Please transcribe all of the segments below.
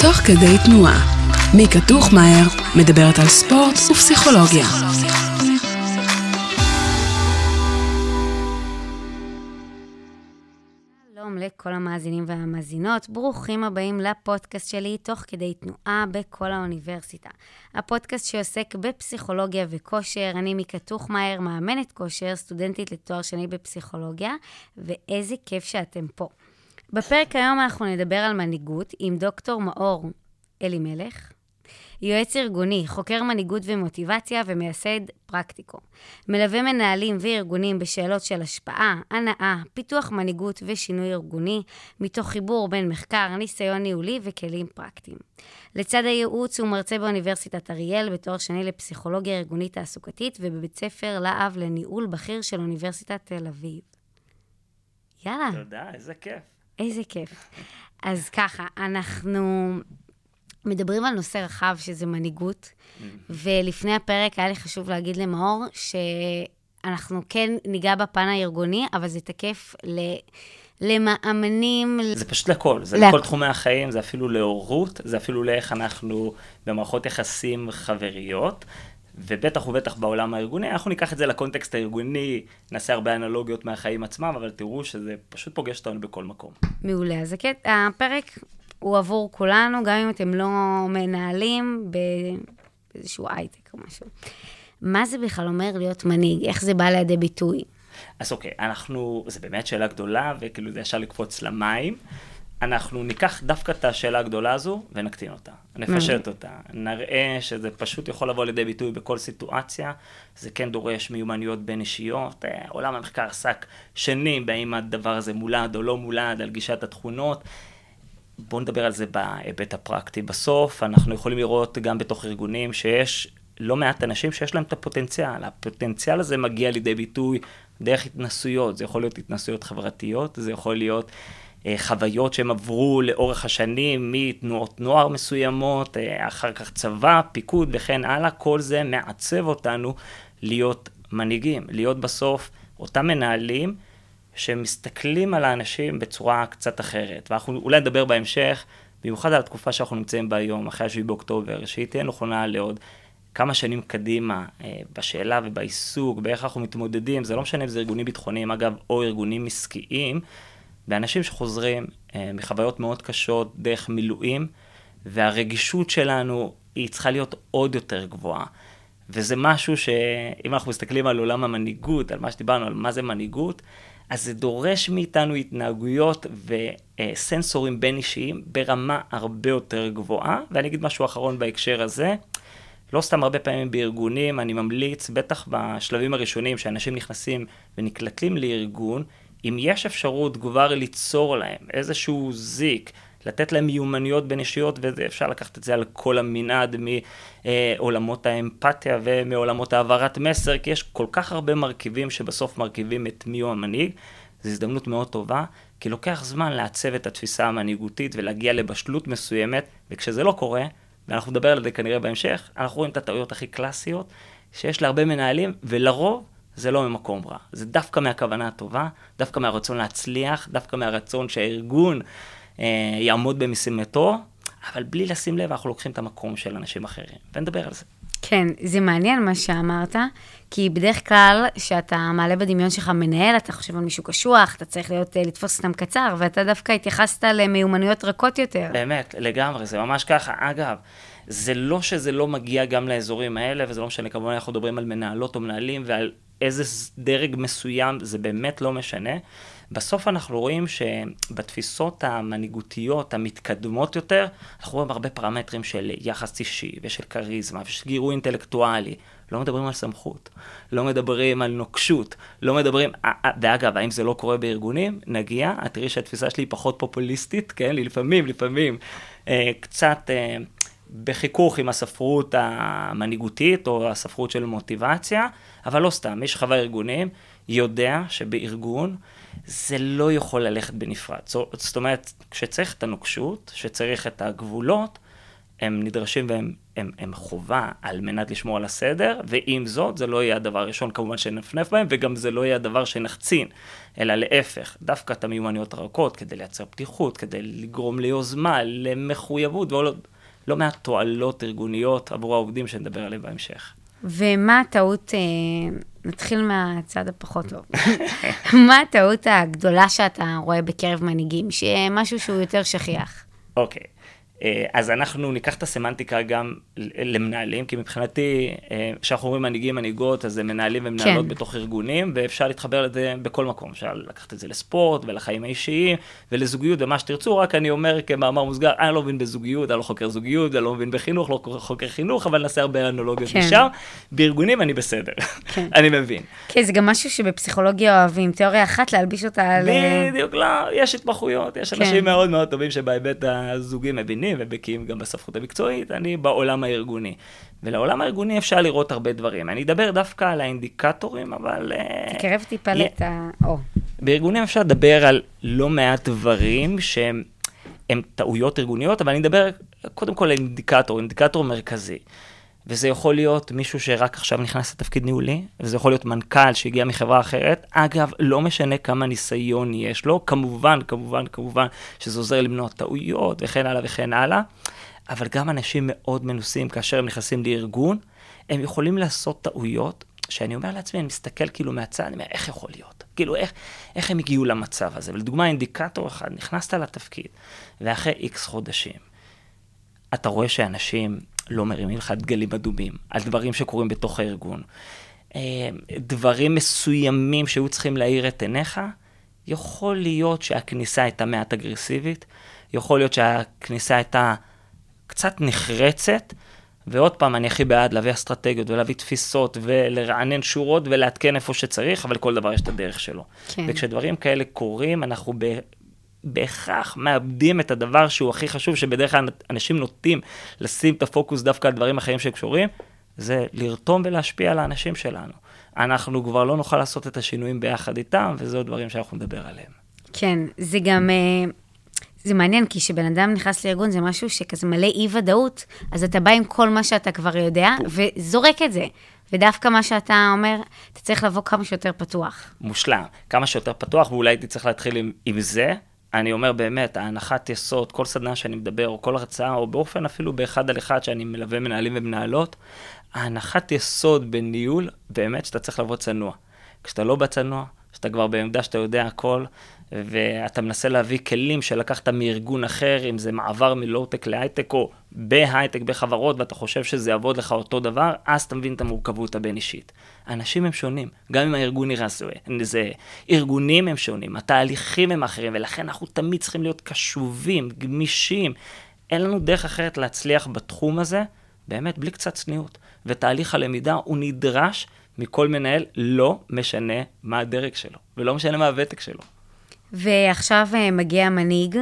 תוך כדי תנועה. מיקה טוחמאייר מדברת על ספורט ופסיכולוגיה. שלום לכל המאזינים והמאזינות, ברוכים הבאים לפודקאסט שלי תוך כדי תנועה בכל האוניברסיטה. הפודקאסט שעוסק בפסיכולוגיה וכושר. אני מיקה טוחמאייר, מאמנת כושר, סטודנטית לתואר שני בפסיכולוגיה, ואיזה כיף שאתם פה. בפרק היום אנחנו נדבר על מנהיגות עם דוקטור מאור אלימלך, יועץ ארגוני, חוקר מנהיגות ומוטיבציה ומייסד פרקטיקו. מלווה מנהלים וארגונים בשאלות של השפעה, הנאה, פיתוח מנהיגות ושינוי ארגוני, מתוך חיבור בין מחקר, ניסיון ניהולי וכלים פרקטיים. לצד הייעוץ הוא מרצה באוניברסיטת אריאל בתואר שני לפסיכולוגיה ארגונית תעסוקתית ובבית ספר להב לניהול בכיר של אוניברסיטת תל אביב. יאללה. תודה, איזה כיף. איזה כיף. אז ככה, אנחנו מדברים על נושא רחב שזה מנהיגות, ולפני הפרק היה לי חשוב להגיד למאור שאנחנו כן ניגע בפן הארגוני, אבל זה תקף למאמנים. זה פשוט לכל, זה לכל תחומי החיים, זה אפילו להורות, זה אפילו לאיך אנחנו במערכות יחסים חבריות, ובטח ובטח בעולם הארגוני, אנחנו ניקח את זה לקונטקסט הארגוני, נעשה הרבה אנלוגיות מהחיים עצמם, אבל תראו שזה פשוט פוגש אותנו בכל מקום. מעולה, אז הפרק הוא עבור כולנו, גם אם אתם לא מנהלים באיזשהו הייטק או משהו. מה זה בכלל אומר להיות מנהיג? איך זה בא לידי ביטוי? אז אוקיי, זה באמת שאלה גדולה, וכאילו זה ישר לקפוץ למים. אנחנו ניקח דווקא את השאלה הגדולה הזו ונקטין אותה, נפשט אותה, נראה שזה פשוט יכול לבוא לידי ביטוי בכל סיטואציה, זה כן דורש מיומנויות בין אישיות, עולם המחקר עסק שנים בהאם הדבר הזה מולד או לא מולד, על גישת התכונות, בואו נדבר על זה בהיבט הפרקטי. בסוף אנחנו יכולים לראות גם בתוך ארגונים שיש לא מעט אנשים שיש להם את הפוטנציאל, הפוטנציאל הזה מגיע לידי ביטוי דרך התנסויות, זה יכול להיות התנסויות חברתיות, זה יכול להיות חוויות שהם עברו לאורך השנים, מתנועות נוער מסוימות, אחר כך צבא, פיקוד וכן הלאה, כל זה מעצב אותנו להיות מנהיגים, להיות בסוף אותם מנהלים שמסתכלים על האנשים בצורה קצת אחרת. ואנחנו אולי נדבר בהמשך, במיוחד על התקופה שאנחנו נמצאים בה היום, אחרי 7 באוקטובר, שהיא תהיה נכונה לעוד כמה שנים קדימה בשאלה ובעיסוק, באיך אנחנו מתמודדים, זה לא משנה אם זה ארגונים ביטחוניים, אגב, או ארגונים עסקיים, באנשים שחוזרים מחוויות מאוד קשות דרך מילואים, והרגישות שלנו היא צריכה להיות עוד יותר גבוהה. וזה משהו שאם אנחנו מסתכלים על עולם המנהיגות, על מה שדיברנו, על מה זה מנהיגות, אז זה דורש מאיתנו התנהגויות וסנסורים בין אישיים ברמה הרבה יותר גבוהה. ואני אגיד משהו אחרון בהקשר הזה, לא סתם הרבה פעמים בארגונים, אני ממליץ, בטח בשלבים הראשונים שאנשים נכנסים ונקלטים לארגון, אם יש אפשרות כבר ליצור להם איזשהו זיק, לתת להם מיומנויות בין אישיות, ואפשר לקחת את זה על כל המנעד מעולמות האמפתיה ומעולמות העברת מסר, כי יש כל כך הרבה מרכיבים שבסוף מרכיבים את מי הוא המנהיג. זו הזדמנות מאוד טובה, כי לוקח זמן לעצב את התפיסה המנהיגותית ולהגיע לבשלות מסוימת, וכשזה לא קורה, ואנחנו נדבר על זה כנראה בהמשך, אנחנו רואים את הטעויות הכי קלאסיות, שיש להרבה מנהלים, ולרוב זה לא ממקום רע. זה דווקא מהכוונה הטובה, דווקא מהרצון להצליח, דווקא מהרצון שהארגון יעמוד במשימתו, אבל בלי לשים לב, אנחנו לוקחים את המקום של אנשים אחרים. ונדבר על זה. כן, זה מעניין מה שאמרת, כי בדרך כלל, שאתה מעלה בדמיון שלך מנהל, אתה חושב על מישהו קשוח, אתה צריך לתפוס אותם קצר, ואתה דווקא התייחסת למיומנויות רכות יותר. באמת, לגמרי, זה ממש ככה. אגב, זה לא שזה לא מגיע גם לאזורים האלה, וזה לא משנה, כמובן אנחנו מדברים על מנהלות או מנהלים, ועל איזה דרג מסוים, זה באמת לא משנה. בסוף אנחנו רואים שבתפיסות המנהיגותיות המתקדמות יותר, אנחנו רואים הרבה פרמטרים של יחס אישי ושל קריזמה ושל גירוי אינטלקטואלי. לא מדברים על סמכות, לא מדברים על נוקשות, לא מדברים, ואגב, האם זה לא קורה בארגונים? נגיע, תראי שהתפיסה שלי היא פחות פופוליסטית, כן? לפעמים, קצת בחיכוך עם הספרות המנהיגותית או הספרות של מוטיבציה, אבל לא סתם, מי שחווה ארגונים יודע שבארגון זה לא יכול ללכת בנפרד. זאת אומרת, כשצריך את הנוקשות, שצריך את הגבולות, הם נדרשים והם הם חובה על מנת לשמור על הסדר, ועם זאת, זה לא יהיה הדבר הראשון כמובן שנפנף בהם, וגם זה לא יהיה הדבר שנחצין, אלא להפך, דווקא את המיומנויות הרכות, כדי לייצר פתיחות, כדי לגרום ליוזמה, למחויבות, ולא מעט תועלות ארגוניות עבור העובדים שנדבר עליהם בהמשך. ומה הטעות, נתחיל מהצד הפחות טוב, מה הטעות הגדולה שאתה רואה בקרב מנהיגים, שמשהו שהוא יותר שכיח? אוקיי. אז אנחנו ניקח את הסמנטיקה גם למנהלים, כי מבחינתי, כשאנחנו אומרים מנהיגים, מנהיגות, אז זה מנהלים ומנהלות בתוך ארגונים, ואפשר להתחבר לזה בכל מקום. אפשר לקחת את זה לספורט ולחיים האישיים, ולזוגיות ומה שתרצו, רק אני אומר כמאמר מוסגר, אני לא מבין בזוגיות, אני לא חוקר זוגיות, אני לא מבין בחינוך, לא חוקר חינוך, אבל נעשה הרבה אנלוגיות משם. בארגונים אני בסדר, אני מבין. כן, זה גם משהו שבפסיכולוגיה אוהבים, תיאוריה אחת להלביש אותה על... בדיוק, לא, יש התמחויות, יש אנשים מאוד מאוד טובים שבהיבט הזוגי מבינים ובקיאים גם בספרות המקצועית, אני בעולם הארגוני. ולעולם הארגוני אפשר לראות הרבה דברים. אני אדבר דווקא על האינדיקטורים, אבל... תקרב טיפה את ה... בארגונים אפשר לדבר על לא מעט דברים שהם טעויות ארגוניות, אבל אני אדבר קודם כל על אינדיקטור מרכזי. וזה יכול להיות מישהו שרק עכשיו נכנס לתפקיד ניהולי, וזה יכול להיות מנכ"ל שהגיע מחברה אחרת. אגב, לא משנה כמה ניסיון יש לו, כמובן שזה עוזר למנוע טעויות וכן הלאה וכן הלאה, אבל גם אנשים מאוד מנוסים כאשר הם נכנסים לארגון, הם יכולים לעשות טעויות, שאני אומר לעצמי, אני מסתכל כאילו מהצד, אני אומר, איך יכול להיות? כאילו, איך הם הגיעו למצב הזה? ולדוגמה, אינדיקטור אחד, נכנסת לתפקיד, ואחרי X חודשים, אתה רואה שאנשים לא מרימים לך דגלים אדומים, על דברים שקורים בתוך הארגון. דברים מסוימים שהיו צריכים להאיר את עיניך, יכול להיות שהכניסה הייתה מעט אגרסיבית, יכול להיות שהכניסה הייתה קצת נחרצת, ועוד פעם אני הכי בעד להביא אסטרטגיות ולהביא תפיסות ולרענן שורות ולהתקן איפה שצריך, אבל כל דבר יש את הדרך שלו. כן. וכשדברים כאלה קורים, אנחנו בהכרח מאבדים את הדבר שהוא הכי חשוב, שבדרך כלל אנשים נוטים לשים את הפוקוס דווקא על דברים אחרים שקשורים, זה לרתום ולהשפיע על האנשים שלנו. אנחנו כבר לא נוכל לעשות את השינויים ביחד איתם, וזה עוד דברים שאנחנו נדבר עליהם. כן, זה גם, זה מעניין, כי שבן אדם נכנס לארגון, זה משהו שכזה מלא אי-ודאות, אז אתה בא עם כל מה שאתה כבר יודע, וזורק את זה. ודווקא מה שאתה אומר, אתה צריך לבוא כמה שיותר פתוח. מושלם, כמה שיותר פתוח, ואולי הייתי צריך להתחיל עם זה. אני אומר באמת, ההנחת יסוד, כל סדנה שאני מדבר, או כל הרצאה, או באופן אפילו באחד על אחד שאני מלווה מנהלים ומנהלות, ההנחת יסוד בניהול, באמת שאתה צריך לבוא צנוע. כשאתה לא בצנוע, שאתה כבר בעמדה שאתה יודע הכל, ואתה מנסה להביא כלים שלקחת מארגון אחר, אם זה מעבר מלואו-טק להייטק, או בהייטק בחברות, ואתה חושב שזה יעבוד לך אותו דבר, אז אתה מבין את המורכבות הבין אישית. האנשים הם שונים, גם אם הארגון נראה זה, ארגונים הם שונים, התהליכים הם אחרים, ולכן אנחנו תמיד צריכים להיות קשובים, גמישים. אין לנו דרך אחרת להצליח בתחום הזה, באמת בלי קצת צניעות. ותהליך הלמידה הוא נדרש מכל מנהל, לא משנה מה הדרג שלו, ולא משנה מה הוותק שלו. ועכשיו מגיע מנהיג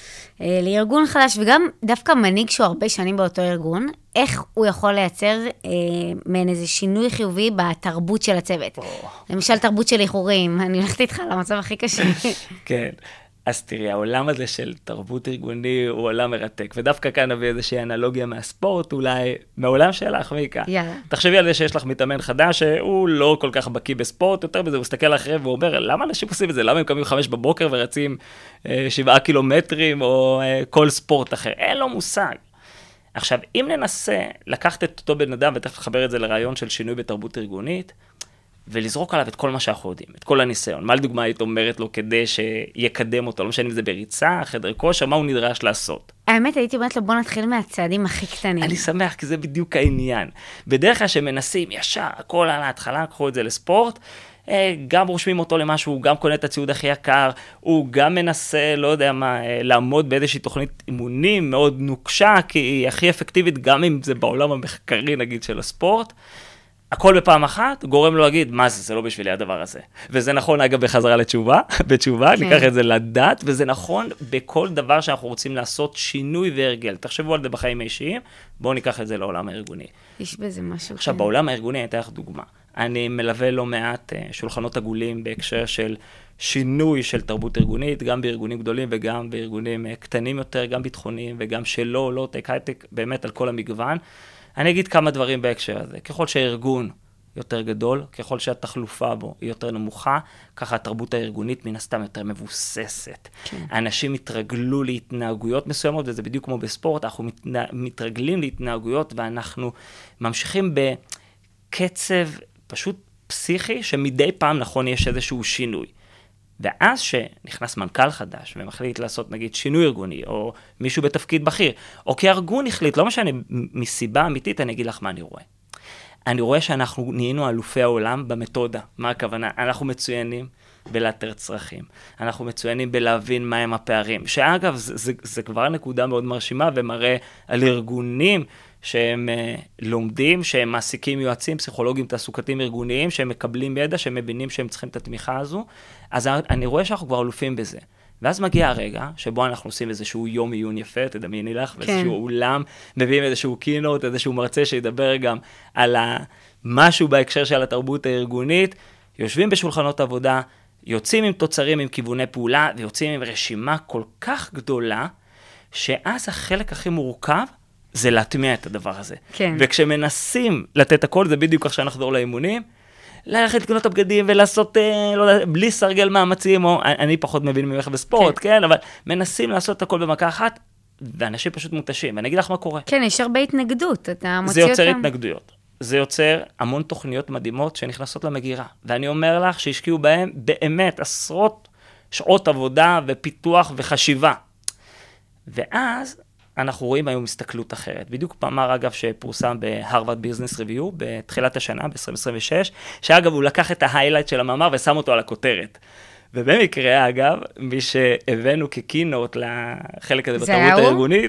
לארגון חדש, וגם דווקא מנהיג שהוא הרבה שנים באותו ארגון, איך הוא יכול לייצר מעין איזה שינוי חיובי בתרבות של הצוות. למשל תרבות של איחורים, אני הולכת איתך למצב הכי קשה. כן. אז תראי, העולם הזה של תרבות ארגוני הוא עולם מרתק, ודווקא כאן נביא איזושהי אנלוגיה מהספורט, אולי מהעולם שלך, מיקה. יאללה. תחשבי על זה שיש לך מתאמן חדש, שהוא לא כל כך בקיא בספורט, יותר בזה, הוא מסתכל אחרי והוא אומר, למה אנשים עושים את זה? למה הם קמים 5 בבוקר ורצים 7 קילומטרים, או כל ספורט אחר? אין לו מושג. עכשיו, אם ננסה לקחת את אותו בן אדם, ותכף לחבר את זה לרעיון של שינוי בתרבות ארגונית, ולזרוק עליו את כל מה שאנחנו יודעים, את כל הניסיון. מה לדוגמה היית אומרת לו כדי שיקדם אותו? לא משנה אם זה בריצה, חדר כושר, מה הוא נדרש לעשות? האמת, הייתי אומרת לו, בוא נתחיל מהצעדים הכי קטנים. אני שמח, כי זה בדיוק העניין. בדרך כלל שמנסים ישר, הכל על ההתחלה, קחו את זה לספורט, גם רושמים אותו למשהו, הוא גם קונה את הציוד הכי יקר, הוא גם מנסה, לא יודע מה, לעמוד באיזושהי תוכנית אימונים מאוד נוקשה, כי היא הכי אפקטיבית, גם אם זה בעולם המחקרי, נגיד, של הספורט. הכל בפעם אחת, גורם לו להגיד, מה זה? זה לא בשבילי הדבר הזה. וזה נכון, אגב, בחזרה בתשובה, ניקח את זה לדעת, וזה נכון בכל דבר שאנחנו רוצים לעשות שינוי והרגל. תחשבו על זה בחיים האישיים, בואו ניקח את זה לעולם הארגוני. יש בזה משהו. עכשיו, בעולם הארגוני, אני אתן לך דוגמה. אני מלווה לא מעט שולחנות עגולים בהקשר של שינוי של תרבות ארגונית, גם בארגונים גדולים וגם בארגונים קטנים יותר, גם ביטחוניים וגם שלא, לא טק, הייטק, באמת על כל המגוון. אני אגיד כמה דברים בהקשר הזה. ככל שהארגון יותר גדול, ככל שהתחלופה בו היא יותר נמוכה, ככה התרבות הארגונית מן הסתם יותר מבוססת. כן. האנשים התרגלו להתנהגויות מסוימות, וזה בדיוק כמו בספורט, אנחנו מתרגלים להתנהגויות, ואנחנו ממשיכים בקצב פשוט פסיכי, שמדי פעם נכון יש איזשהו שינוי. ואז שנכנס מנכ"ל חדש, ומחליט לעשות נגיד שינוי ארגוני, או מישהו בתפקיד בכיר, או כי הארגון החליט, לא משנה, מסיבה אמיתית, אני אגיד לך מה אני רואה. אני רואה שאנחנו נהיינו אלופי העולם במתודה. מה הכוונה? אנחנו מצוינים בלאתר צרכים. אנחנו מצוינים בלהבין מהם הפערים. שאגב, זה כבר נקודה מאוד מרשימה, ומראה על ארגונים שהם לומדים, שהם מעסיקים יועצים, פסיכולוגים, תעסוקתיים ארגוניים, שהם מקבלים ידע, שהם מבינים שהם צריכים את התמיכה הזו. אז אני רואה שאנחנו כבר אלופים בזה. ואז מגיע הרגע שבו אנחנו עושים איזשהו יום עיון יפה, תדמייני לך, ואיזשהו אולם, מביאים איזשהו קינות, איזשהו מרצה שידבר גם על משהו בהקשר של התרבות הארגונית, יושבים בשולחנות עבודה, יוצאים עם תוצרים, עם כיווני פעולה, ויוצאים עם רשימה כל כך גדולה, שאז החלק הכי מורכב, זה להטמיע את הדבר הזה. כן. וכשמנסים לתת הכל, זה בדיוק עכשיו נחזור לאימונים, ללכת לקנות את הבגדים ולעשות, לא יודע, בלי סרגל מאמצים, או אני פחות מבין ממך בספורט, כן, אבל מנסים לעשות את הכל במכה אחת, ואנשים פשוט מותשים, ואני אגיד לך מה קורה. כן, יש הרבה התנגדות, אתה מוציא אותם. זה יוצר התנגדויות. זה יוצר המון תוכניות מדהימות שנכנסות למגירה, ואני אומר לך שהשקיעו בהם באמת עשרות שעות עבודה ופיתוח וחשיבה. ואז אנחנו רואים היום הסתכלות אחרת. בדיוק מאמר, אגב, שפורסם בהרווארד ביזנס ריוויו, בתחילת השנה, ב-2026, שאגב, הוא לקח את ההיילייט של המאמר ושם אותו על הכותרת. ובמקרה, אגב, מי שהבאנו כקינוט לחלק הזה בתרבות הארגונית,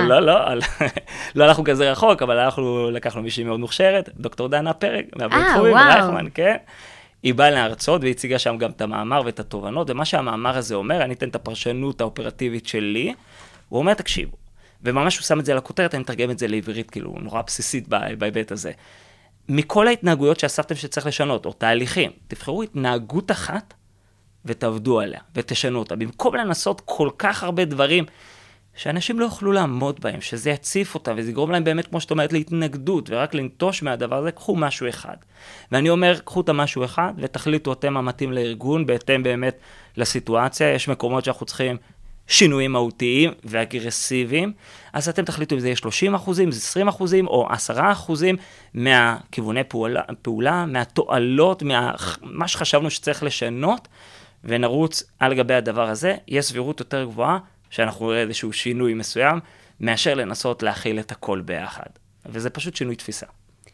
לא הלכנו כזה רחוק, אבל אנחנו לקחנו מישהי מאוד מוכשרת, דוקטור דנה פרק, מהבית חורים, רייכמן, כן? היא באה להרצות והציגה שם גם את המאמר ואת התובנות, ומה שהמאמר הזה אומר, אני אתן את הפרשנות האופרטיבית שלי, הוא אומר, תקשיבו, וממש הוא שם את זה על הכותרת, אני מתרגם את זה לעברית, כאילו, נורא בסיסית בהיבט הזה. מכל ההתנהגויות שאספתם שצריך לשנות, או תהליכים, תבחרו התנהגות אחת, ותעבדו עליה, ותשנו אותה. במקום לנסות כל כך הרבה דברים, שאנשים לא יוכלו לעמוד בהם, שזה יציף אותם, וזה יגרום להם באמת, כמו שאת אומרת, להתנגדות, ורק לנטוש מהדבר הזה, קחו משהו אחד. ואני אומר, קחו את המשהו אחד, ותחליטו אתם המתאים לארגון, בהתאם באמת לסיטואציה. יש מקומות שאנחנו צריכים שינויים מהותיים ואגרסיביים, אז אתם תחליטו אם זה יהיה 30%, 20%, או 10% מהכיווני פעולה, מהתועלות, מה שחשבנו שצריך לשנות, ונרוץ על גבי הדבר הזה. יש סבירות יותר גבוהה, שאנחנו נראה איזשהו שינוי מסוים, מאשר לנסות להכיל את הכל ביחד. וזה פשוט שינוי תפיסה.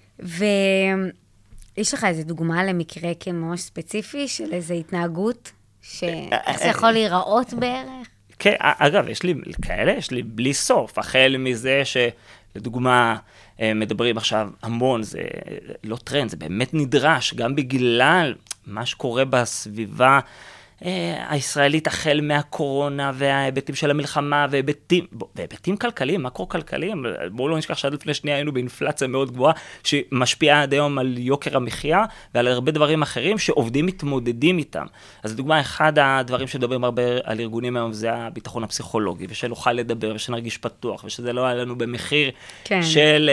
ויש לך איזו דוגמה למקרה כממש ספציפי, של איזו התנהגות, שאיך זה יכול להיראות בערך? כן, אגב, יש לי כאלה, יש לי בלי סוף, החל מזה שלדוגמה, מדברים עכשיו המון, זה לא טרנד, זה באמת נדרש, גם בגלל מה שקורה בסביבה הישראלית, החל מהקורונה וההיבטים של המלחמה, והיבטים כלכליים, מקרו-כלכליים, בואו לא נשכח שעד לפני שנייה היינו באינפלציה מאוד גבוהה, שמשפיעה עד היום על יוקר המחיה, ועל הרבה דברים אחרים שעובדים מתמודדים איתם. אז לדוגמה, אחד הדברים שדברים הרבה על ארגונים היום, זה הביטחון הפסיכולוגי, ושנוכל לדבר, ושנרגיש פתוח, ושזה לא היה לנו במחיר של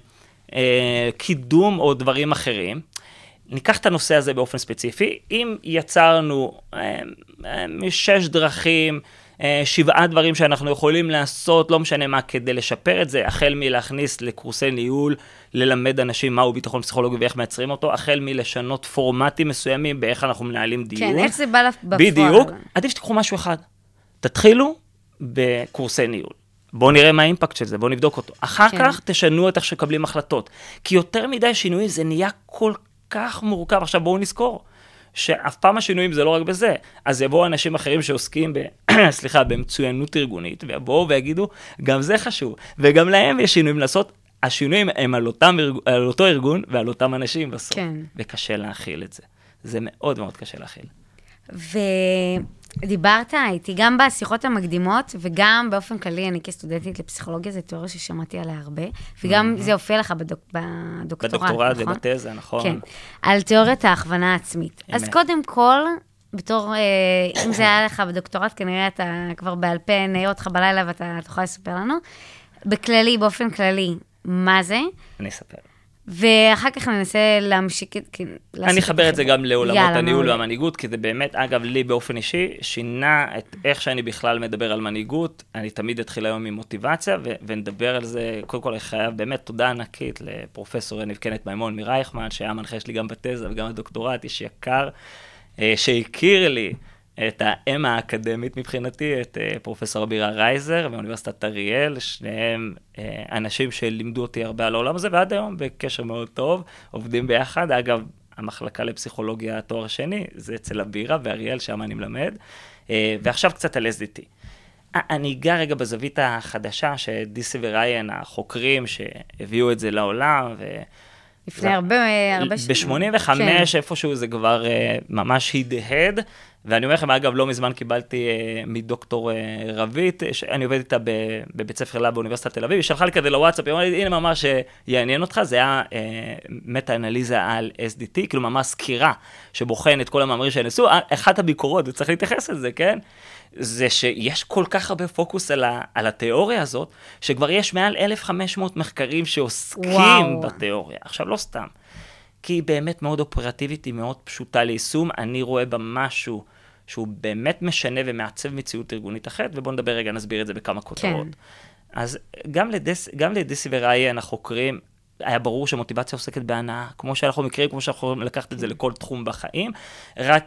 קידום או דברים אחרים. ניקח את הנושא הזה באופן ספציפי, אם יצרנו 6 דרכים, 7 דברים שאנחנו יכולים לעשות, לא משנה מה, כדי לשפר את זה, החל מלהכניס לקורסי ניהול, ללמד אנשים מהו ביטחון פסיכולוגי ואיך מייצרים אותו, החל מלשנות פורמטים מסוימים באיך אנחנו מנהלים דיון. כן, איך זה בא בפועל. בדיוק, עדיף שתיקחו משהו אחד. תתחילו בקורסי ניהול. בואו נראה מה האימפקט של זה, בואו נבדוק אותו. אחר כך תשנו את איך שקבלים החלטות. כי יותר מדי שינויים זה נהיה כל כך מורכב. עכשיו בואו נזכור, שאף פעם השינויים זה לא רק בזה. אז יבואו אנשים אחרים שעוסקים במצוינות ארגונית, ויבואו ויגידו, גם זה חשוב. וגם להם יש שינויים לעשות. השינויים הם על אותו ארגון ועל אותם אנשים בסוף. כן. וקשה להכיל את זה. זה מאוד מאוד קשה להכיל. ודיברת איתי גם בשיחות המקדימות, וגם באופן כללי, אני כסטודנטית לפסיכולוגיה, זו תיאוריה ששמעתי עליה הרבה, וגם זה הופיע לך בדוקטורט, בדוקטורט ובתזה, נכון. כן, על תיאוריית ההכוונה העצמית. אז קודם כל, בתור, אם זה היה לך בדוקטורט, כנראה אתה כבר בעל פה נהיה אותך בלילה, ואתה תוכל לספר לנו, בכללי, באופן כללי, מה זה. אני אספר. ואחר כך ננסה להמשיך... אני אחבר את זה גם לעולמות הניהול והמנהיגות, כי זה באמת, אגב, לי באופן אישי, שינה את איך שאני בכלל מדבר על מנהיגות. אני תמיד אתחיל היום עם מוטיבציה, ונדבר על זה. קודם כל, אני חייב באמת תודה ענקית לפרופסור יניב קנת מימון מרייכמן, שהיה מנחה שלי גם בתזה וגם בדוקטורט, איש יקר, שהכיר לי את האם האקדמית מבחינתי, את פרופסור אבירה רייזר מאוניברסיטת אריאל, שניהם אנשים שלימדו אותי הרבה על העולם הזה, ועד היום בקשר מאוד טוב, עובדים ביחד. אגב, המחלקה לפסיכולוגיה תואר שני, זה אצל אבירה ואריאל, שם אני מלמד. ועכשיו קצת על SDT. אני אגע רגע בזווית החדשה, שדיסי וריין, החוקרים שהביאו את זה לעולם, לפני הרבה שנים. ב-85 איפשהו זה כבר ממש הדהד, ואני אומר לכם, אגב, לא מזמן קיבלתי מדוקטור רבית, אני עובד איתה בבית ספר לה באוניברסיטת תל אביב, היא שלחה לי כזה לוואטסאפ, היא אמרה לי, הנה ממש יעניין אותך, זה היה מטה-אנליזה על SDT, כאילו ממש סקירה שבוחן את כל המאמרים שנעשו, אחת הביקורות, וצריך להתייחס לזה, כן? זה שיש כל כך הרבה פוקוס על התיאוריה הזאת, שכבר יש מעל 1,500 מחקרים שעוסקים בתיאוריה. עכשיו, לא סתם. כי היא באמת מאוד אופרטיבית, היא מאוד פשוטה ליישום. אני רואה בה משהו שהוא באמת משנה ומעצב מציאות ארגונית אחרת, ובואו נדבר רגע, נסביר את זה בכמה כותרות. כן. אז גם לדיסי וריין, החוקרים, היה ברור שמוטיבציה עוסקת בהנאה, כמו שאנחנו מכירים, כמו שאנחנו יכולים לקחת את זה לכל תחום בחיים, רק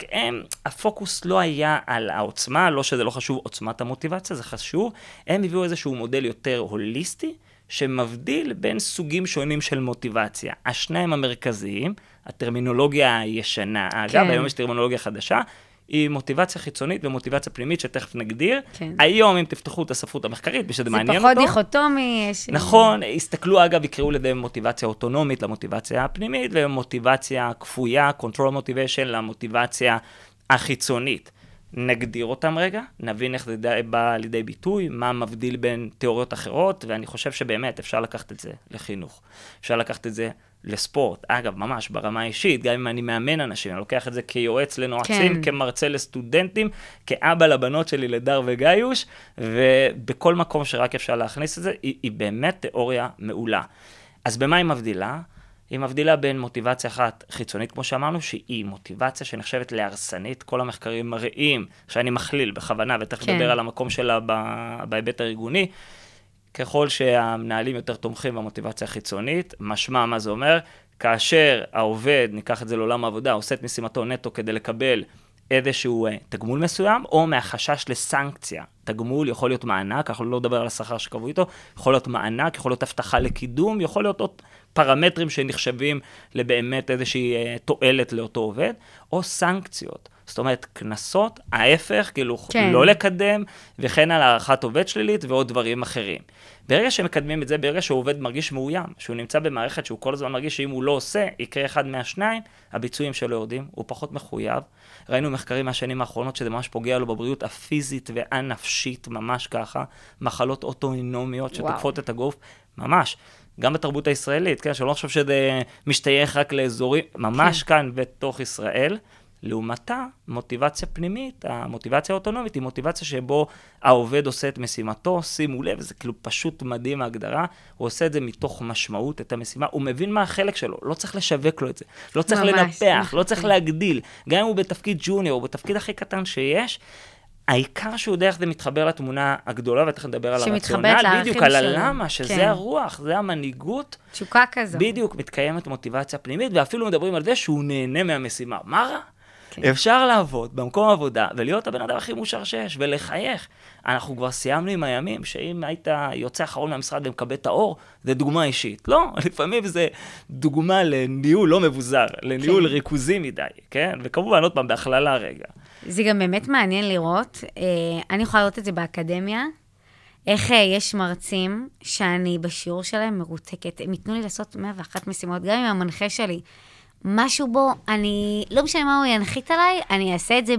הפוקוס לא היה על העוצמה, לא שזה לא חשוב עוצמת המוטיבציה, זה חשוב, הם הביאו איזשהו מודל יותר הוליסטי, שמבדיל בין סוגים שונים של מוטיבציה. השניים המרכזיים, הטרמינולוגיה הישנה, אגב, היום יש טרמינולוגיה חדשה, היא מוטיבציה חיצונית ומוטיבציה פנימית, שתכף נגדיר. היום, אם תפתחו את הספרות המחקרית, בשביל זה מעניין אותו. זה פחות דיכוטומי. נכון, הסתכלו, אגב, יקראו לזה מוטיבציה אוטונומית למוטיבציה הפנימית, ומוטיבציה כפויה, control motivation, למוטיבציה החיצונית. נגדיר אותם רגע, נבין איך זה בא לידי ביטוי, מה מבדיל בין תיאוריות אחרות, ואני חושב שבאמת אפשר לקחת את זה לחינוך. אפשר לקחת את זה לספורט. אגב, ממש ברמה האישית, גם אם אני מאמן אנשים, אני לוקח את זה כיועץ לנועצים, כמרצה לסטודנטים, כאבא לבנות שלי לדר וגיוש, ובכל מקום שרק אפשר להכניס את זה, היא באמת תיאוריה מעולה. אז במה היא מבדילה? היא מבדילה בין מוטיבציה אחת חיצונית, כמו שאמרנו, שהיא מוטיבציה שנחשבת להרסנית. כל המחקרים מראים, שאני מכליל בכוונה, ותכף לדבר על המקום שלה בהיבט הארגוני, ככל שהמנהלים יותר תומכים במוטיבציה החיצונית, משמע מה זה אומר, כאשר העובד, ניקח את זה לעולם העבודה, עושה את משימתו נטו כדי לקבל איזשהו תגמול מסוים, או מהחשש לסנקציה. תגמול יכול להיות מענק, אנחנו לא נדבר על השכר שקבעו איתו, יכול להיות מענק, יכול להיות הבטחה לקידום, יכול להיות עוד פרמטרים שנחשבים לבאמת איזושהי תועלת לאותו עובד, או סנקציות. זאת אומרת, כנסות, ההפך, כאילו לא לקדם, וכן על הערכת עובד שלילית ועוד דברים אחרים. ברגע שמקדמים את זה, ברגע שעובד מרגיש מאוים, שהוא נמצא במערכת שהוא כל הזמן מרגיש שאם הוא לא עושה, יקרה אחד מהשניים, הביצועים שלו יורדים, הוא פחות מחויב. ראינו מחקרים מהשנים האחרונות שזה ממש פוגע לו בבריאות הפיזית והנפשית, ממש ככה, מחלות אוטואימוניות שתוקפות את הגוף, ממש. גם בתרבות הישראלית, כן, שלא חושב שזה משתייך רק לאזורים, ממש כאן בתוך ישראל, לעומתה, מוטיבציה פנימית, המוטיבציה האוטונומית, היא מוטיבציה שבו העובד עושה את משימתו, שימו לב, זה כאילו פשוט מדהים ההגדרה, הוא עושה את זה מתוך משמעות, את המשימה, הוא מבין מה החלק שלו, לא צריך לשווק לו את זה, לא צריך לנפח, לא צריך להגדיל, גם אם הוא בתפקיד ג'וניור, או בתפקיד הכי קטן שיש, העיקר שהוא יודע איך זה מתחבר לתמונה הגדולה, ותכף נדבר על הרציונל, בדיוק, על הלמה, שזה הרוח, זה המנהיגות. תשוקה כזו. בדיוק, מתקיימת מוטיבציה פנימית, ואפילו מדברים על זה שהוא נהנה מהמשימה. מה רע? אפשר לעבוד במקום עבודה, ולהיות הבן אדם הכי מושר שיש, ולחייך. אנחנו כבר סיימנו עם הימים, שאם היית יוצא אחרון מהמשרד ומקבל את האור, זה דוגמה אישית. לא, לפעמים זה דוגמה לניהול לא מבוזר, לניהול ריכוזי מדי, כן? וכמובן, עוד פעם, בהכללה רגע. זה גם באמת מעניין לראות, אני יכולה לראות את זה באקדמיה, איך יש מרצים שאני בשיעור שלהם מרותקת, הם ייתנו לי לעשות 101 משימות, גם עם המנחה שלי, משהו בו, אני, לא משנה מה הוא ינחית עליי, אני אעשה את זה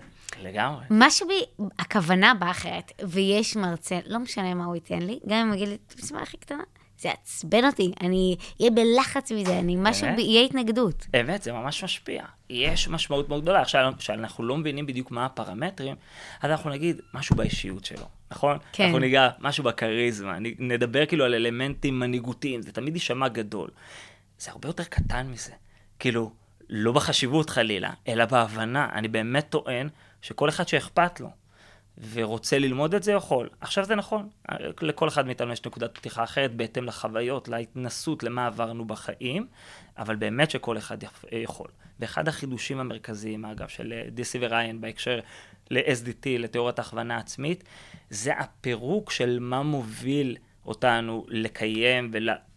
לגמרי. משהו בי, הכוונה באה אחרת, ויש מרצה, לא משנה מה הוא ייתן לי, גם אם הוא יגיד לי, תשמע הכי קטנה, זה עצבן אותי, אני אהיה בלחץ מזה, משהו בי, יהיה התנגדות. באמת, זה ממש משפיע. יש משמעות מאוד גדולה. עכשיו, שאנחנו לא מבינים בדיוק מה הפרמטרים, אז אנחנו נגיד משהו באישיות שלו. נכון? כן. אנחנו ניגע משהו בקריזמה, נדבר כאילו על אלמנטים מנהיגותיים, זה תמיד יישמע גדול. זה הרבה יותר קטן מזה. כאילו, לא בחשיבות חלילה, אלא בהבנה. אני באמת טוען שכל אחד שאכפת לו, ורוצה ללמוד את זה יכול. עכשיו זה נכון, לכל אחד מאיתנו יש נקודת פתיחה אחרת, בהתאם לחוויות, להתנסות, למה עברנו בחיים, אבל באמת שכל אחד יכול. ואחד החידושים המרכזיים, אגב, של דיסי וריין, בהקשר ל-SDT, לתיאוריית ההכוונה עצמית, זה הפירוק של מה מוביל אותנו לקיים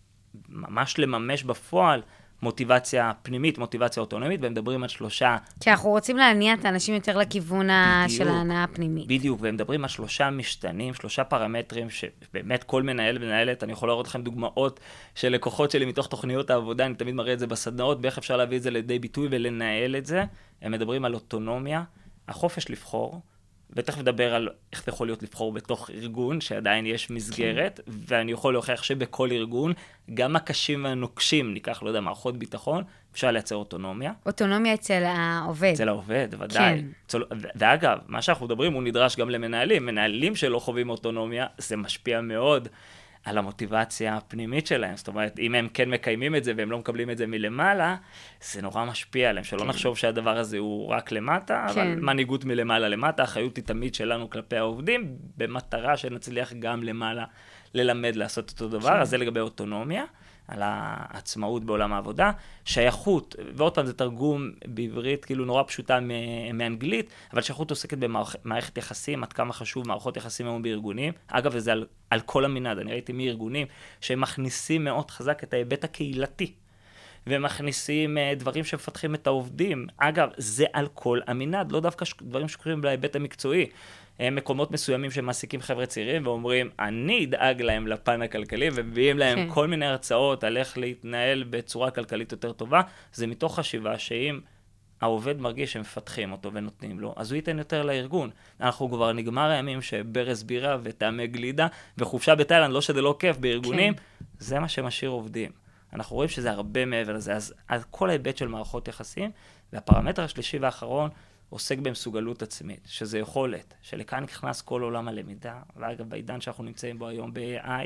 וממש לממש בפועל מוטיבציה פנימית, מוטיבציה אוטונומית, והם מדברים על 3... כי אנחנו רוצים להניע את האנשים יותר לכיוון של ההנאה הפנימית. בדיוק, והם מדברים על 3 משתנים, 3 פרמטרים, שבאמת כל מנהל ומנהלת, אני יכול להראות לכם דוגמאות של לקוחות שלי מתוך תוכניות העבודה, אני תמיד מראה את זה בסדנאות, באיך אפשר להביא את זה לידי ביטוי ולנהל את זה. הם מדברים על אוטונומיה, החופש לבחור, ותכף נדבר על איך זה יכול להיות לבחור בתוך ארגון, שעדיין יש מסגרת, ואני יכול להוכיח שבכל ארגון, גם הקשים והנוקשים, ניקח, לא יודע, מערכות ביטחון, אפשר לייצר אוטונומיה. אוטונומיה אצל העובד. אצל העובד, ודאי. כן. ואגב, מה שאנחנו מדברים, הוא נדרש גם למנהלים. מנהלים שלא חווים אוטונומיה, זה משפיע מאוד על המוטיבציה הפנימית שלהם. זאת אומרת, אם הם כן מקיימים את זה, והם לא מקבלים את זה מלמעלה, זה נורא משפיע עליהם. שלא נחשוב שהדבר הזה הוא רק למטה, אבל מנהיגות מלמעלה למטה, האחריות היא תמיד שלנו כלפי העובדים, במטרה שנצליח גם למעלה ללמד לעשות אותו דבר. אז זה לגבי אוטונומיה, על העצמאות בעולם העבודה, שייכות, ועוד פעם זה תרגום בעברית כאילו נורא פשוטה מאנגלית, אבל שייכות עוסקת במערכת יחסים, עד כמה חשוב מערכות יחסים היום בארגונים. אגב, וזה על כל המנעד, אני ראיתי מארגונים שמכניסים מאוד חזק את ההיבט הקהילתי, ומכניסים דברים שמפתחים את העובדים. אגב, זה על כל המנעד, לא דווקא דברים שקורים להיבט המקצועי. מקומות מסוימים שמעסיקים חבר'ה צעירים ואומרים, אני אדאג להם לפן הכלכלי, ומביאים להם כל מיני הרצאות על איך להתנהל בצורה כלכלית יותר טובה. זה מתוך חשיבה שאם העובד מרגיש שמפתחים אותו ונותנים לו, אז הוא ייתן יותר לארגון. אנחנו כבר נגמר הימים שברז בירה וטעמי גלידה, וחופשה בתאילנד, לא שזה לא כיף בארגונים, זה מה שמשאיר עובדים. אנחנו רואים שזה הרבה מעבר לזה. אז כל ההיבט של מערכות יחסים, והפרמטר השלישי והאחרון, עוסק במסוגלות עצמית, שזה יכולת, שלכאן נכנס כל עולם הלמידה, ואגב, בעידן שאנחנו נמצאים בו היום ב-AI,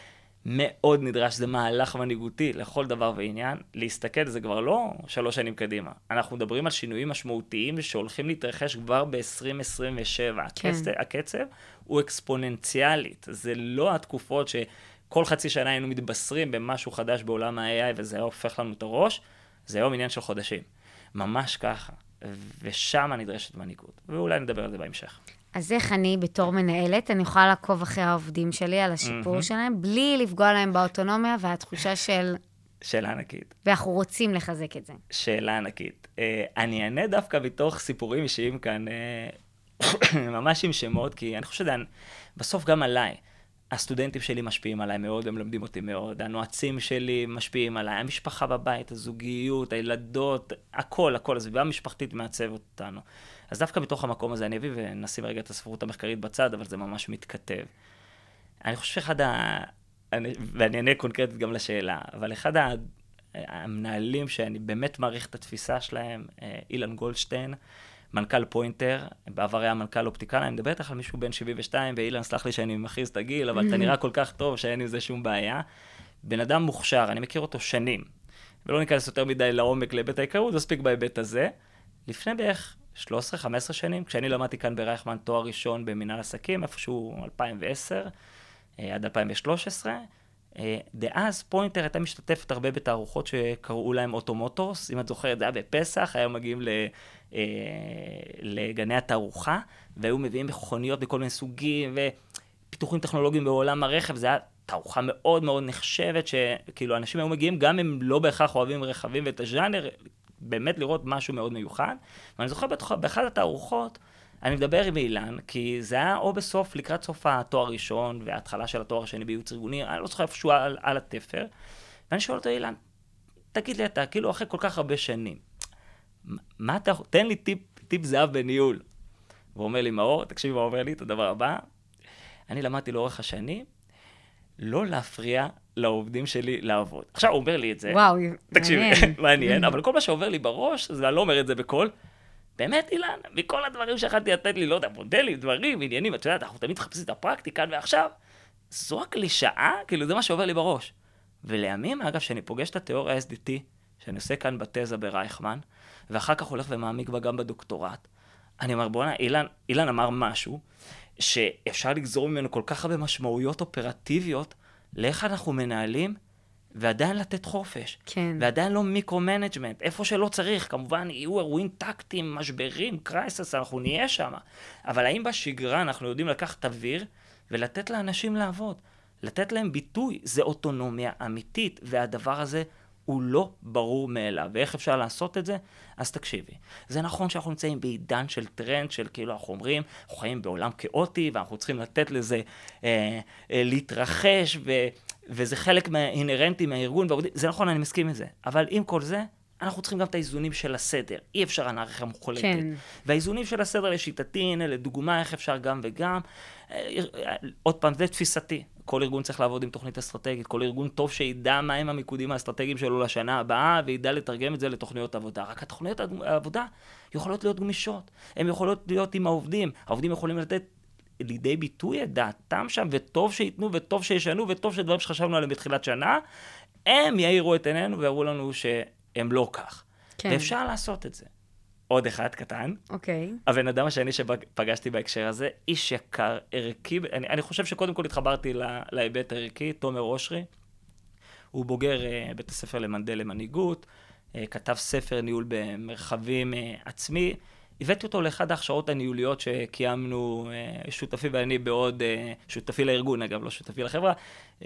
מאוד נדרש, זה מהלך מנהיגותי לכל דבר ועניין, להסתכל, זה כבר לא 3 שנים קדימה. אנחנו מדברים על שינויים משמעותיים שהולכים להתרחש כבר ב-2027. כן. הקצב הוא אקספוננציאלית, זה לא התקופות שכל חצי שנה היינו מתבשרים במשהו חדש בעולם ה-AI, וזה היה הופך לנו את הראש, זה היום עניין של חודשים. ממש ככה. ושם נדרשת מנהיגות. ואולי נדבר על זה בהמשך. אז איך אני בתור מנהלת, אני יכולה לעקוב אחרי העובדים שלי על השיפור שלהם, בלי לפגוע להם באוטונומיה והתחושה של... שאלה ענקית. ואנחנו רוצים לחזק את זה. שאלה ענקית. אני אענה דווקא בתוך סיפורים אישיים כאן, ממש עם שמות, כי אני חושב שזה בסוף גם עליי. הסטודנטים שלי משפיעים עליי מאוד, הם לומדים אותי מאוד, הנועצים שלי משפיעים עליי, המשפחה בבית, הזוגיות, הילדות, הכל, הסביבה המשפחתית מעצבת אותנו. אז דווקא בתוך המקום הזה אני אביא ונשים רגע את הספרות המחקרית בצד, אבל זה ממש מתכתב. אני חושב ואני אענה קונקרטית גם לשאלה, אבל אחד המנהלים שאני באמת מעריך את התפיסה שלהם, אילן גולדשטיין, מנכ"ל פוינטר, בעבר היה מנכ"ל אופטיקל, אני מדבר איתך על מישהו בן 72, ואילן, סלח לי שאני מכריז את הגיל, אבל אתה נראה כל כך טוב שאין עם זה שום בעיה. בן אדם מוכשר, אני מכיר אותו שנים, ולא ניכנס יותר מדי לעומק להיבט ההיכרות, מספיק בהיבט הזה. לפני בערך 13-15 שנים, כשאני למדתי כאן ברייכמן תואר ראשון במנהל עסקים, איפשהו 2010 עד 2013, דאז פוינטר הייתה משתתפת הרבה בתערוכות שקראו להם אוטומוטורס, אם את זוכרת, זה היה בפסח, היו מגיעים לגני התערוכה, והיו מביאים מכוניות בכל מיני סוגים, ופיתוחים טכנולוגיים בעולם הרכב, זה היה תערוכה מאוד מאוד נחשבת, שכאילו אנשים היו מגיעים, גם הם לא בהכרח אוהבים רכבים ואת הז'אנר, באמת לראות משהו מאוד מיוחד. ואני זוכר באחד התערוכות, אני מדבר עם אילן, כי זה היה או בסוף, לקראת סוף התואר הראשון, וההתחלה של התואר השני בייעוץ ארגוני, אני לא זוכר איפשהו על התפר, ואני שואל אותו, אילן, תגיד לי אתה, כאילו אחרי כל כך הרבה שנים, תן לי טיפ זהב בניהול. והוא אומר לי, מאור, תקשיב מה אומר לי את הדבר הבא, אני למדתי לאורך השנים, לא להפריע לעובדים שלי לעבוד. עכשיו הוא אומר לי את זה, וואו, תקשיב, מעניין, אבל כל מה שעובר לי בראש, זה אני לא אומר את זה בקול, באמת, אילן, מכל הדברים שיכלתי לתת לי, לא יודע, מודלים, דברים, עניינים, את יודעת, אנחנו תמיד מחפשים את הפרקטיקה, ועכשיו, זו הקלישאה, כאילו זה מה שעובר לי בראש. ולימים, אגב, שאני פוגש את התיאוריה SDT, שאני עושה כאן בתזה ברייכמן, ואחר כך הולך ומעמיק בה גם בדוקטורט, אני אומר, בוא'נה, אילן אמר משהו, שאפשר לגזור ממנו כל כך הרבה משמעויות אופרטיביות, לאיך אנחנו מנהלים, ועדיין לתת חופש. כן. ועדיין לא מיקרו-מנג'מנט. איפה שלא צריך, כמובן, יהיו אירועים טקטיים, משברים, קרייסס, אנחנו נהיה שם. אבל האם בשגרה אנחנו יודעים לקחת אוויר, ולתת לאנשים לעבוד? לתת להם ביטוי, זה אוטונומיה אמיתית, והדבר הזה הוא לא ברור מאליו. ואיך אפשר לעשות את זה? אז תקשיבי. זה נכון שאנחנו נמצאים בעידן של טרנד, של כאילו אנחנו אומרים, אנחנו חיים בעולם כאוטי, ואנחנו צריכים לתת לזה להתרחש, וזה חלק מהאינרנטי מהארגון, זה נכון, אני מסכים עם זה. אבל עם כל זה, אנחנו צריכים גם את האיזונים של הסדר. אי אפשר אנרכיה מוחלטת. כן. והאיזונים של הסדר לשיטתי, הנה, לדוגמה, איך אפשר גם וגם. עוד פעם, זה תפיסתי. כל ארגון צריך לעבוד עם תוכנית אסטרטגית. כל ארגון טוב שידע מהם המיקודים האסטרטגיים שלו לשנה הבאה, וידע לתרגם את זה לתוכניות עבודה. רק התוכניות העבודה יכולות להיות גמישות. הן יכולות להיות עם העובדים. העובדים יכולים לתת לידי ביטוי את דעתם שם, וטוב שיתנו, וטוב שישנו, וטוב שדברים שחשבנו עליהם בתחילת שנה, הם יאירו את עינינו ויראו לנו שהם לא כך. כן. ואפשר לעשות את זה. עוד אחד קטן. אוקיי. הבן אדם השני שפגשתי בהקשר הזה, איש יקר, ערכי, אני חושב שקודם כל התחברתי להיבט הערכי, תומר אושרי. הוא בוגר בית הספר למנדל למנהיגות, כתב ספר ניהול במרחבים עצמי, הבאתי אותו לאחד ההכשרות הניהוליות שקיימנו, שותפי ואני בעוד, שותפי לארגון אגב, לא שותפי לחברה,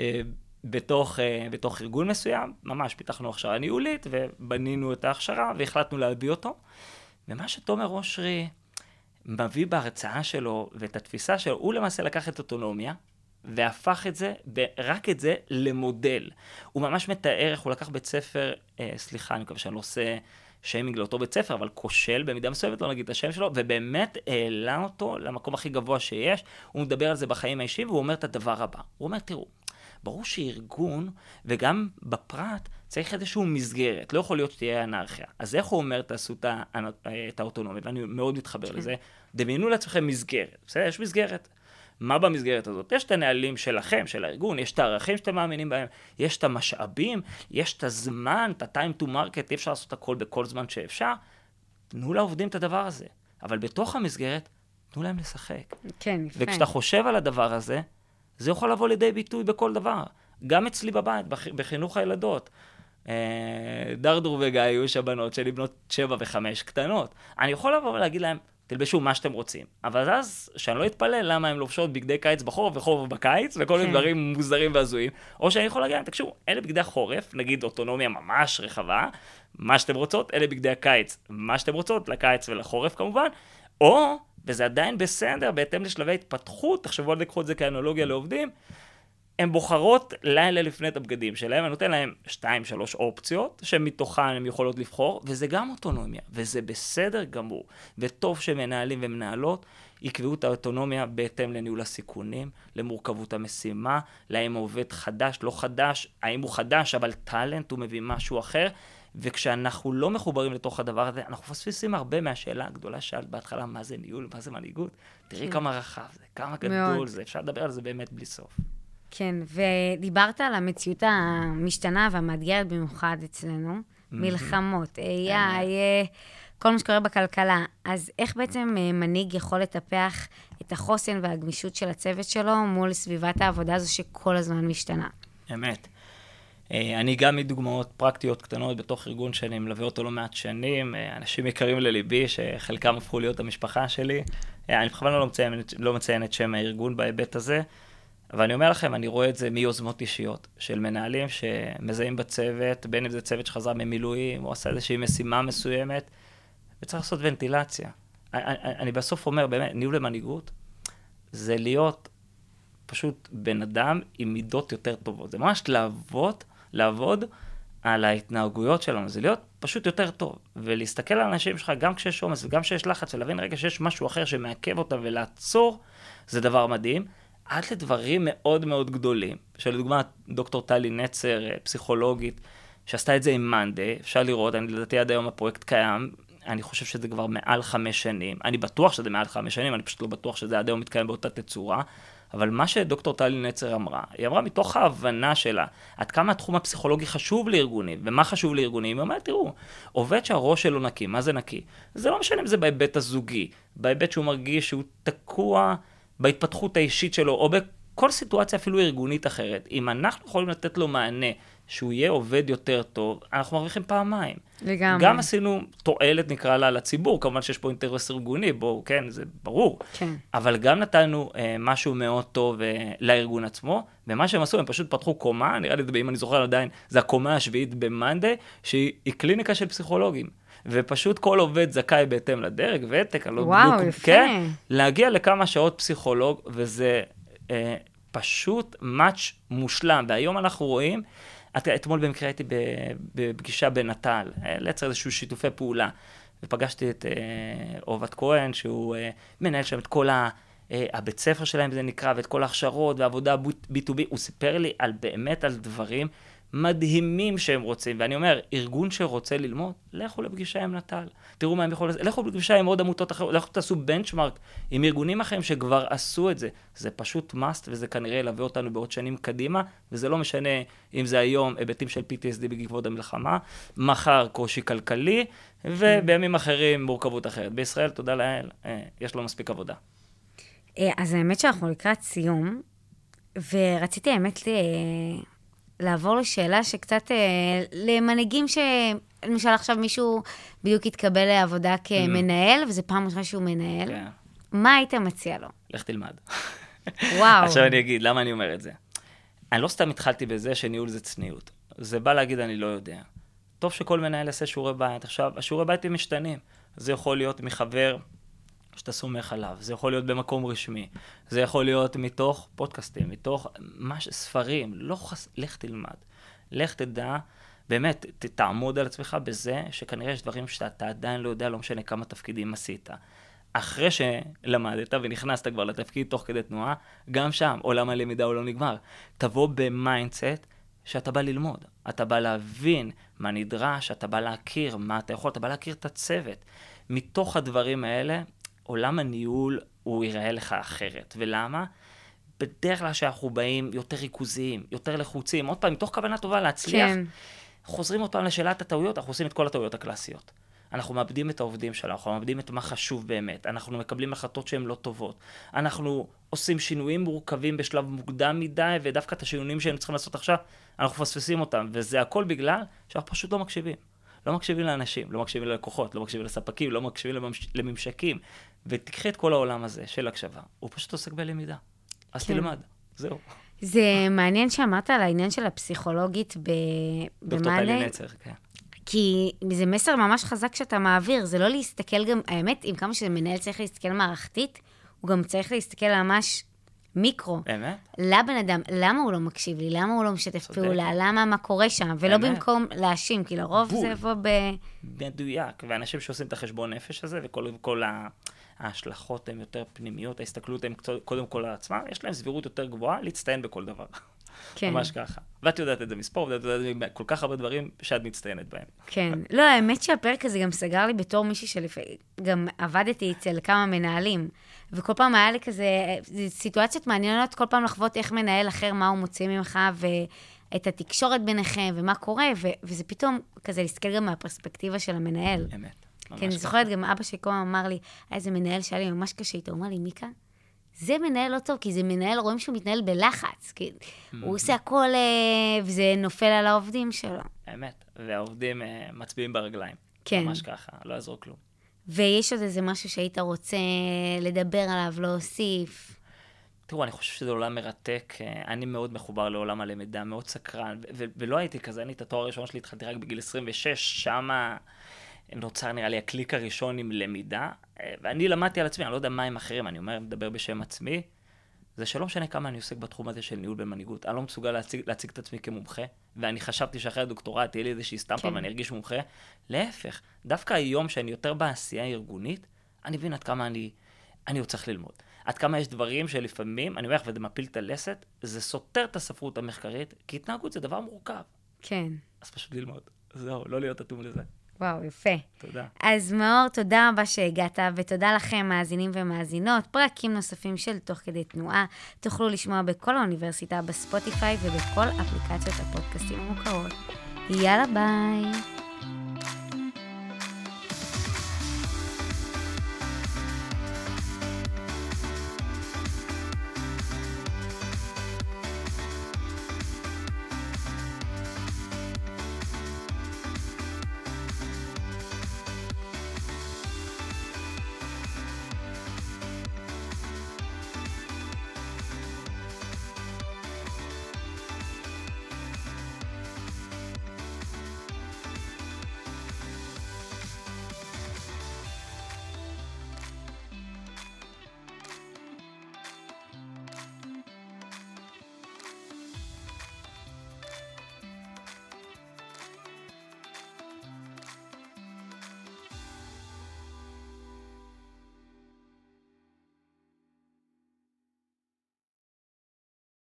בתוך ארגון מסוים, ממש פיתחנו הכשרה ניהולית ובנינו את ההכשרה והחלטנו להביא אותו. ומה שתומר אושרי מביא בהרצאה שלו ואת התפיסה שלו, הוא למעשה לקח את אוטונומיה והפך את זה, רק את זה, למודל. הוא ממש מתאר איך הוא לקח בית ספר, סליחה, אני מקווה שאני לא עושה שיימינג לאותו בית ספר, אבל כושל במידה מסוימת, לא נגיד את השם שלו, ובאמת העלה אותו למקום הכי גבוה שיש. הוא מדבר על זה בחיים האישיים, והוא אומר את הדבר הבא. הוא אומר, תראו, ברור שארגון, וגם בפרט, צריך איזשהו מסגרת. לא יכול להיות שתהיה אנרכיה. אז איך הוא אומר, תעשו את האוטונומיה? ואני מאוד מתחבר לזה. דמיינו לעצמכם מסגרת. בסדר? יש מסגרת. מה במסגרת הזאת? יש את הנהלים שלכם, של הארגון, יש את הערכים שאתם מאמינים בהם, יש את המשאבים, יש את הזמן, את ה-time to market, אי אפשר לעשות הכל בכל זמן שאפשר. תנו לעובדים את הדבר הזה. אבל בתוך המסגרת, תנו להם לשחק. כן, יפה. וכשאתה חושב על הדבר הזה, זה יכול לבוא לידי ביטוי בכל דבר. גם אצלי בבית, בחינוך הילדות. דרדור וגיא היו שהבנות שלי בנות 7 ו5 קטנות. אני יכול לבוא ולהגיד להם, תלבשו מה שאתם רוצים. אבל אז, שאני לא אתפלל למה הם לובשות בגדי קיץ בחורף וחורף בקיץ, וכל מיני דברים מוזרים והזויים, או שאני יכול להגיד להם, תקשו, אלה בגדי החורף, נגיד אוטונומיה ממש רחבה, מה שאתם רוצות, אלה בגדי הקיץ, מה שאתם רוצות, לקיץ ולחורף כמובן, או, וזה עדיין בסדר, בהתאם לשלבי התפתחות, תחשבו על זה, קחו את זה כאנלוגיה לעובדים, הן בוחרות לילה לפני את הבגדים שלהם, אני נותן להם 2-3 אופציות, שמתוכן הן יכולות לבחור, וזה גם אוטונומיה, וזה בסדר גמור. וטוב שמנהלים ומנהלות יקבעו את האוטונומיה בהתאם לניהול הסיכונים, למורכבות המשימה, להאם עובד חדש, לא חדש, האם הוא חדש, אבל טלנט, הוא מביא משהו אחר, וכשאנחנו לא מחוברים לתוך הדבר הזה, אנחנו פספסים הרבה מהשאלה הגדולה שאלת בהתחלה, מה זה ניהול, מה זה מנהיגות? תראי כמה רחב זה, כמה גדול זה, אפשר לדבר על זה באמת בלי סוף. כן, ודיברת על המציאות המשתנה והמאתגרת במיוחד אצלנו, מלחמות, כל מה שקורה בכלכלה. אז איך בעצם מנהיג יכול לטפח את החוסן והגמישות של הצוות שלו מול סביבת העבודה הזו שכל הזמן משתנה? אמת. אני גם מדוגמאות פרקטיות קטנות בתוך ארגון שאני מלווה אותו לא מעט שנים, אנשים יקרים לליבי שחלקם הפכו להיות המשפחה שלי. אני בכוונה לא מציין את שם הארגון בהיבט הזה, אבל אני אומר לכם, אני רואה את זה מיוזמות אישיות של מנהלים שמזהים בצוות, בין אם זה צוות שחזר ממילואים, או עשה איזושהי משימה מסוימת, וצריך לעשות ונטילציה. אני בסוף אומר, באמת, ניהול למנהיגות, זה להיות פשוט בן אדם עם מידות יותר טובות. זה ממש לעבוד על ההתנהגויות שלנו, זה להיות פשוט יותר טוב, ולהסתכל על האנשים שלך גם כשיש עומס וגם כשיש לחץ, ולהבין רגע שיש משהו אחר שמעכב אותם ולעצור, זה דבר מדהים. עד לדברים מאוד מאוד גדולים, שלדוגמה דוקטור טלי נצר, פסיכולוגית, שעשתה את זה עם מאנדי, אפשר לראות, אני לדעתי עד היום הפרויקט קיים, אני חושב שזה כבר מעל 5 שנים. אני בטוח שזה מעל 5 שנים, אני פשוט לא בטוח שזה עד היום מתקיים באותה תצורה. אבל מה שדוקטור טלי נצר אמרה, היא אמרה מתוך ההבנה שלה, עד כמה התחום הפסיכולוגי חשוב לארגונים, ומה חשוב לארגונים, היא אומרת, תראו, עובד שהראש שלו נקי, מה זה נקי? זה לא משנה אם זה בהיבט הזוגי, בהיבט שהוא מרגיש שהוא תקוע בהתפתחות האישית שלו, או בכל סיטואציה אפילו ארגונית אחרת. אם אנחנו יכולים לתת לו מענה, שהוא יהיה עובד יותר טוב, אנחנו מרוויחים פעמיים. לגמרי. גם עשינו תועלת, נקרא לה, לציבור, כמובן שיש פה אינטרס ארגוני, בואו, כן, זה ברור. כן. אבל גם נתנו משהו מאוד טוב לארגון עצמו, ומה שהם עשו, הם פשוט פתחו קומה, נראה לי, אם אני זוכר עדיין, זה הקומה השביעית במאנדי, שהיא קליניקה של פסיכולוגים. ופשוט כל עובד זכאי בהתאם לדרג, ותק, וואו, יפה. כן, להגיע לכמה שעות פסיכולוג, וזה פשוט מאץ' מושלם. והיום אנחנו רואים, אתמול במקרה הייתי בפגישה בנטל, לייצר איזשהו שיתופי פעולה, ופגשתי את עובד כהן, שהוא מנהל שם את כל הבית ספר שלהם, זה נקרא, ואת כל ההכשרות והעבודה B2B, הוא סיפר לי באמת על דברים מדהימים שהם רוצים, ואני אומר, ארגון שרוצה ללמוד, לכו לפגישה עם נטל, תראו מה הם יכולים לעשות, לכו לפגישה עם עוד עמותות אחרות, לכו תעשו בנצ'מרק עם ארגונים אחרים שכבר עשו את זה, זה פשוט must, וזה כנראה ילווה אותנו בעוד שנים קדימה, וזה לא משנה אם זה היום היבטים של PTSD בעקבות המלחמה, מחר קושי כלכלי, ובימים אחרים מורכבות אחרת. בישראל, תודה לאל, יש לו מספיק עבודה. אז האמת שאנחנו לקראת סיום, ורציתי האמת לעבור לשאלה שקצת למנהיגים למשל עכשיו מישהו בדיוק התקבל לעבודה כמנהל, וזה פעם ראשונה שהוא מנהל. מה היית מציע לו? לך תלמד. וואו. עכשיו אני אגיד, למה אני אומר את זה? אני לא סתם התחלתי בזה שניהול זה צניעות. זה בא להגיד אני לא יודע. טוב שכל מנהל יעשה שיעורי בית. עכשיו, השיעורי בית הם משתנים. זה יכול להיות מחבר שאתה סומך עליו, זה יכול להיות במקום רשמי, זה יכול להיות מתוך פודקאסטים, מתוך ספרים, לך תלמד, לך תדע, באמת, תעמוד על עצמך בזה שכנראה יש דברים שאתה עדיין לא יודע, לא משנה כמה תפקידים עשית. אחרי שלמדת ונכנסת כבר לתפקיד תוך כדי תנועה, גם שם עולם הלמידה הוא לא נגמר. תבוא במיינדסט שאתה בא ללמוד, אתה בא להבין מה נדרש, אתה בא להכיר מה אתה יכול, אתה בא להכיר את הצוות. מתוך הדברים האלה, עולם הניהול הוא ייראה לך אחרת. ולמה? בדרך כלל שאנחנו באים יותר ריכוזיים, יותר לחוצים, עוד פעם, מתוך כוונה טובה להצליח, כן. חוזרים עוד פעם לשאלת הטעויות, אנחנו עושים את כל הטעויות הקלאסיות. אנחנו מאבדים את העובדים שלנו, אנחנו מאבדים את מה חשוב באמת, אנחנו מקבלים החלטות שהן לא טובות, אנחנו עושים שינויים מורכבים בשלב מוקדם מדי, ודווקא את השינויים שהם צריכים לעשות עכשיו, אנחנו מפספסים אותם, וזה הכל בגלל שאנחנו פשוט לא מקשיבים. לא מקשיבים לאנשים, לא מקשיבים ללקוחות, לא מקשיבים לספקים, לא מקשיבים לממשקים, ותקחי את כל העולם הזה של הקשבה, הוא פשוט עוסק בלמידה. אז תלמד, זהו. זה מעניין שאמרת על העניין של הפסיכולוגית דוקטור טלי נצר, כן. כי זה מסר ממש חזק שאתה מעביר, זה לא להסתכל גם, האמת, עם כמה שמנהל צריך להסתכל מערכתית, הוא גם צריך להסתכל ממש מיקרו. באמת? לבן אדם, למה הוא לא מקשיב לי? למה הוא לא משתף פעולה? למה מה קורה שם? ולא במקום להאשים, כי לרוב זה יבוא מדויק, ואנשים שעושים את החשבון נפש הזה, וכל ההשלכות הן יותר פנימיות, ההסתכלות הן קודם כל על עצמם, יש להם סבירות יותר גבוהה להצטיין בכל דבר. כן. ממש ככה. ואת יודעת את זה מספור, ואת יודעת את זה כל כך הרבה דברים שאת מצטיינת בהם. כן. לא, האמת שהפרק הזה גם סגר לי בתור מישהי שלפעמים, גם עבדתי אצל כמה מנהלים, וכל פעם היה לי כזה, סיטואציות מעניינות, כל פעם לחוות איך מנהל אחר, מה הוא מוציא ממך, ואת התקשורת ביניכם, ומה קורה, וזה פתאום כזה להסתכל גם מהפרספקטיבה של המנהל. אמת. כן, אני זוכרת גם אבא שכל אמר לי, איזה מנהל שהיה לי ממש קשה איתו, הוא אמר לי, מיקה, זה מנהל לא טוב, כי זה מנהל, רואים שהוא מתנהל בלחץ, כי הוא עושה הכל, וזה נופל על העובדים שלו. האמת, והעובדים מצביעים ברגליים. כן. ממש ככה, לא יעזור כלום. ויש עוד איזה משהו שהיית רוצה לדבר עליו, להוסיף? תראו, אני חושב שזה עולם מרתק, אני מאוד מחובר לעולם הלמידה, מאוד סקרן, ולא הייתי כזה, אני את התואר הראשון שלי התחלתי רק בגיל 26, שמה נוצר נראה לי הקליק הראשון עם למידה, ואני למדתי על עצמי, אני לא יודע מה עם אחרים, אני מדבר בשם עצמי, זה שלא משנה כמה אני עוסק בתחום הזה של ניהול במנהיגות, אני לא מסוגל להציג את עצמי כמומחה, ואני חשבתי שאחרי הדוקטורט תהיה לי איזושהי סטמפה ואני ארגיש מומחה, להפך, דווקא היום שאני יותר בעשייה ארגונית, אני מבין עד כמה אני עוד צריך ללמוד. עד כמה יש דברים שלפעמים, אני אומר, וזה מפיל את הלסת, זה סותר את הספרות המחקרית, כי התנהגות זה דבר מורכב. כן. אז פשוט ללמוד. זהו, לא להיות אטום לזה. וואו, יפה. תודה. אז מאור, תודה רבה שהגעת, ותודה לכם, מאזינים ומאזינות. פרקים נוספים של תוך כדי תנועה תוכלו לשמוע בכל האוניברסיטה, בספוטיפיי ובכל אפליקציות הפודקאסטים המוכרות. יאללה, ביי.